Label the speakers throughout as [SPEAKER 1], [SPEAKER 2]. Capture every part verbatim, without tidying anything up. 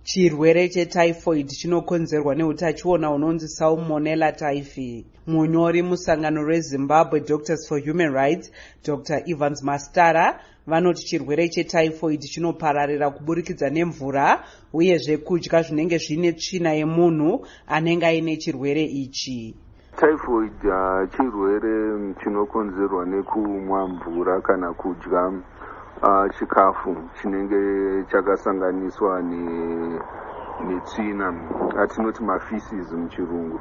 [SPEAKER 1] Chirwere chetyphoid chinokonzerwa neutachiona unonzi Salmonella typhi. Munyori musangano reZimbabwe Doctors for Human Rights, Doctor Evans Mastara, vanoti chirwere chetyphoid chinopararira kuburikidza nemvura uyezve kudya zvinenge zvine tsvina yemunhu anenge aine chirwere ichi.
[SPEAKER 2] Typhoid uh, chirwere chinokonzerwa nekumwa mvura kana kudya uh, chikafu chinenge chakasanganiswa ne netsvina atinoti mafeces muchirungu.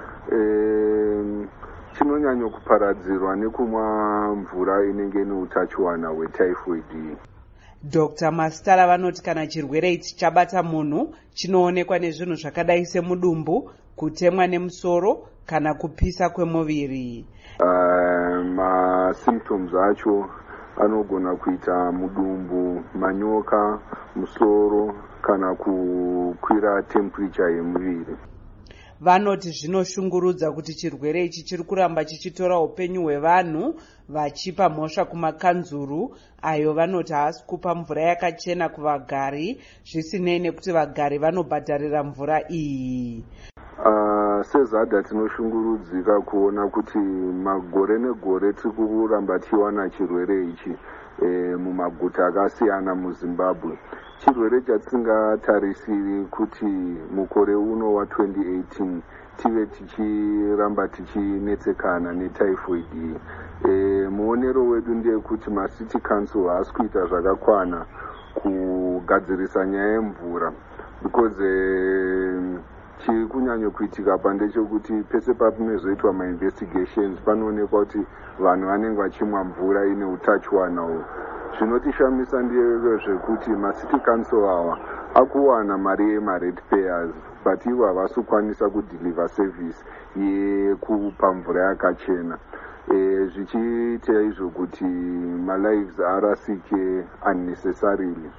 [SPEAKER 2] E, chinonyanya kuparadzirwa nekumwa mvura inenge neutachiwana hwetyphoid.
[SPEAKER 1] Doctor Mastara vanoti kana chirwere ichi chabata munhu chinoonekwa nezvinhu zvakadai semudumbu, kutemwa nemusoro kana kupisa kwemuviri.
[SPEAKER 2] Uh, masymptoms acho anogona kuita mudumbu, manyoka, musoro kana kukwira temperature yemuviri.
[SPEAKER 1] Vanoti zvinoshungurudza kuti chirwere ichi chiri kuramba chichitora upenyu hwevanhu vachipa mhosva kumakanzuru ayo vanoti haasi kupa mvura yakachena kuvagari zvisinei nekuti vagari vanobhadharira mvura iyi.
[SPEAKER 2] Uh, sezada tinoshungurudzika kuona kuti magore negore tiri kuramba tichiwana chirwere ichi e, mumaguta akasiyana muZimbabwe. Chirwere chatisingatarisiri kuti mukore uno wa twenty eighteen tive tichiramba tichinetsekana netyphoid iyi. E, muonero wedu ndeyekuti macity council haasi kuita zvakakwana kugadzirisa nyaya yemvura because e, chiri kunyanya kuitika pandechekuti pese papinozoitwa mainvestigations panoonekwa kuti vanhu vanenge vachimwa mvura ine utachiwana. Zvinotishamisa ndezvekuti macity council awa akuwana mari yemaratepayers but ivo havasi kukwanisa kudeliver service yekupa mvura yakachena. E, zvichiita izvo kuti malives arasike unnecessarily.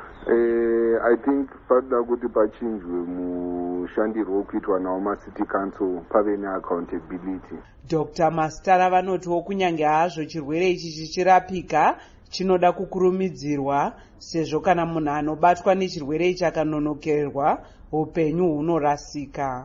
[SPEAKER 2] Uh, I think pada kuti pachinjwe mushandirwo wokuitwa nawo macity council pave neaccountability.
[SPEAKER 1] Doctor Mastara vanotiwo kunyange hazvo chirwere ichi chichirapika chinoda kukurumidzirwa sezvo kana munhu anobatwa nechirwere ichi akanonokerwa upenyu hunorasika.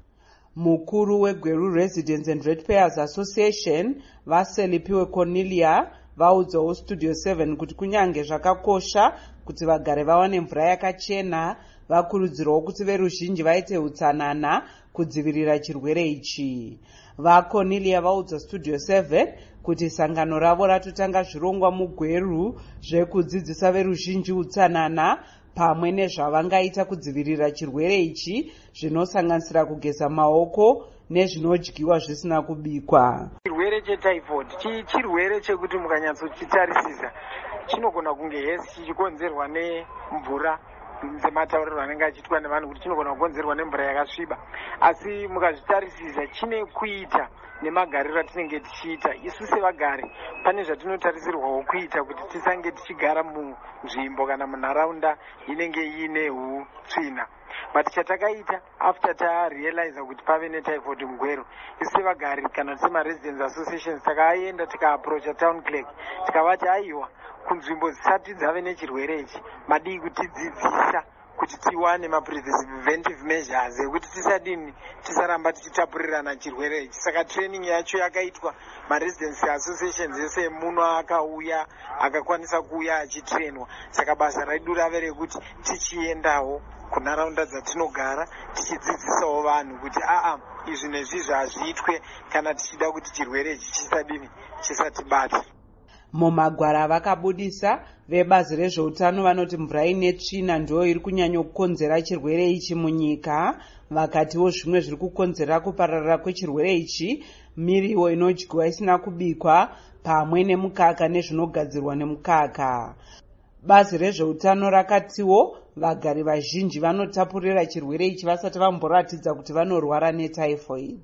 [SPEAKER 1] Mukuru weGweru Residents and Ratepayers Association vaSelipiwe Cornelia vaudzawo Studio seven kuti kunyange zvakakosha kuti vagare vawane mvura yakachena, vakurudzirwawo kuti veruzhinji vaite utsanana kudzivirira chirwere ichi. VaCornelia vaudza Studio seven kuti sangano ravo ratotanga zvirongwa muGweru zvekudzidzisa veruzhinji utsanana pamwe nezvavangaita kudzivirira chirwere ichi zvinosanganisira kugeza maoko nezvinodyiwa zvisina kubikwa.
[SPEAKER 3] Chirwere chetyphoid chirwere chekuti mukanyatsochitarisisa chinogona kunge hesi chichikonzerwa nemvura sematauriro anenge achiitwa nevanhu kuti chinogona kukonzerwa nemvura yakasviba, asi mukazvitarisisa chine kuita nemagariro atinenge tichiita. Isu sevagari pane zvatinotarisirwawo kuita kuti tisange tichigara munzvimbo kana munharaunda inenge iine utsvina. But chatakaita after tarealize kuti pave netyphoid muGweru, isu sevagari kana semaresidents associations takaenda tikaapproacha town clerk tikavati aiwa kunzvimbo dzisati dzave nechirwere ichi madii kutidzidzisa kuti tiwane mapreventive measures ekuti tisadini tisaramba tichitapurirana chirwere ichi. Saka training yacho yakaitwa, maresidents associations ese muno akauya akakwanisa kuuya achitrainwa. Saka basa redu rave rekuti tichiendawo kunharaunda dzatinogara tichidzidzisawo vanhu kuti aa izvi nezvizvi hazviitwe kana tichida kuti chirwere ichi chisadini chisatibata.
[SPEAKER 1] Mumagwara vakabudisa vebazi rezveutano vanoti mvura ine tsvina ndiyo iri kunyanya kukonzera chirwere ichi munyika. Vakatiwo zvimwe zviri kukonzera kupararira kwechirwere ichi miriwo inodyiwa isina kubikwa pamwe nemukaka nezvinogadzirwa nemukaka. Bazi rezveutano rakatiwo vagari vazhinji vanotapurira chirwere ichi vasati vamboratidza kuti vanorwara netyphoid.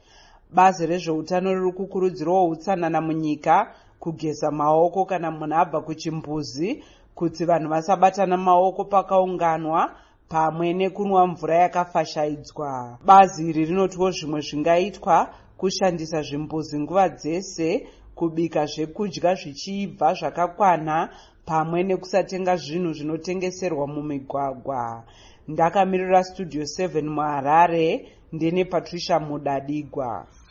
[SPEAKER 1] Bazi rezveutano riri kukurudzirawo utsanana munyika, kugeza maoko kana munhu abva kuchimbuzi, kuti vanhu vasabatana maoko pakaunganwa, pamwe nekunwa mvura yakafashaidzwa. Bazi iri rinotiwo zvimwe zvingaitwa kushandisa zvimbuzi nguva dzese, kubika zvekudya zvichibva zvakakwana, pamwe nekusatenga zvinhu zvinotengeserwa mumigwagwa. ndakamirira studio seven muharare ndine patricia mudadigwa.